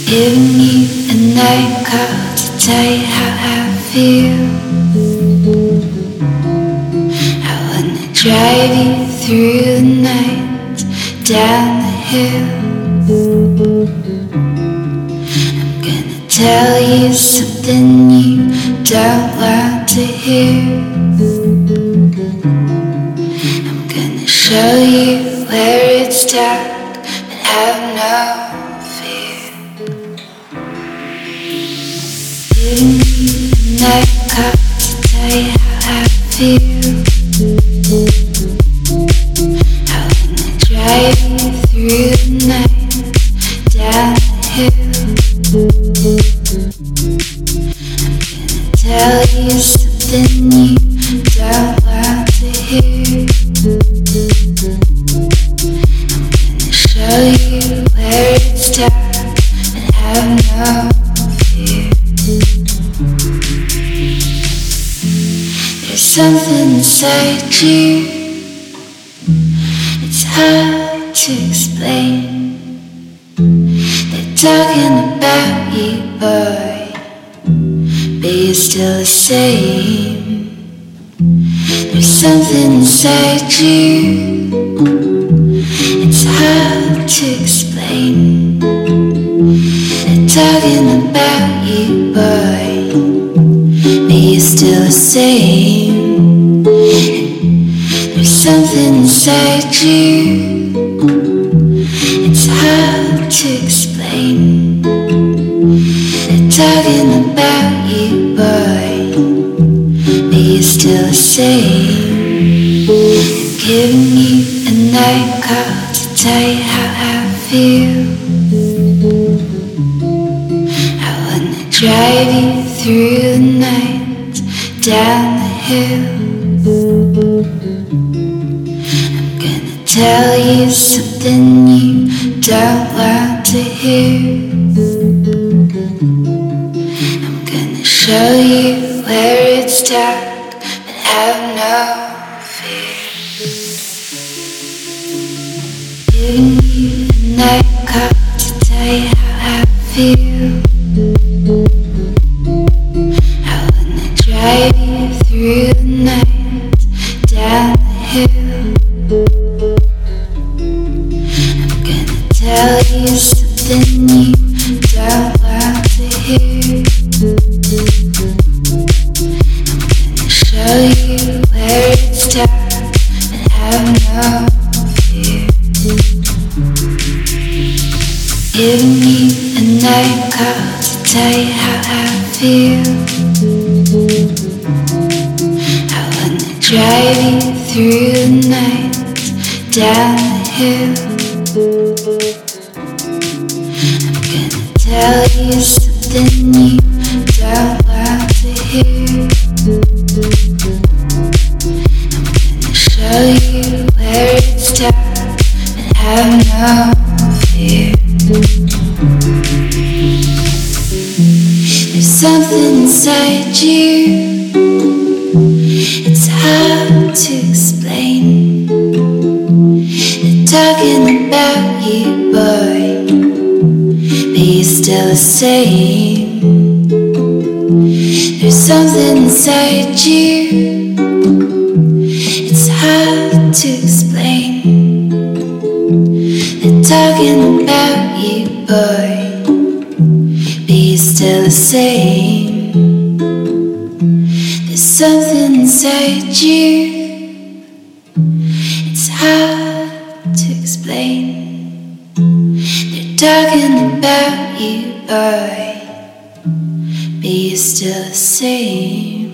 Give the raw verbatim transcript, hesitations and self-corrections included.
Giving you a night call to tell you how I feel. I wanna drive you through the night, down the hill. I'm gonna tell you something you don't want to hear. I'm gonna show you where it's dark, but have no giving you a night call to tell you how I feel. I wanna drive you through the night, down the hill. I'm gonna tell you something you don't want to hear. I'm gonna show you where it's dark and have no fear. There's something inside you, it's hard to explain. They're talking about you, boy, but you're still the same. There's something inside you, it's hard to explain. They're talking about you, boy, but you're still the same. There's something inside you, it's hard to explain. They're talking about you, boy, but you're still the same. I'm giving you a night call to tell you how I feel. I wanna drive you through the night, down the hill. I'm gonna tell you something you don't want to hear. I'm gonna show you where it's dark, but have no fear. Giving you a night call to tell you how I feel. I wanna drive you through the night, down the hill. I'm gonna tell you something you don't want to hear. I'm gonna show you where it's dark and have no fear. Giving you a night call to tell you how I feel. I wanna drive you through the night, down the hill. I'm gonna tell you something you don't want to hear. I'm gonna show you where it's dark and have no fear. There's something inside you, it's hard to explain. They're talking about you, boy, but you're still the same. There's something inside you, it's hard to explain. They're talking about you, boy, but you're still the same. There's something inside you, it's hard to explain. They're talking about you, boy, but you're still the same.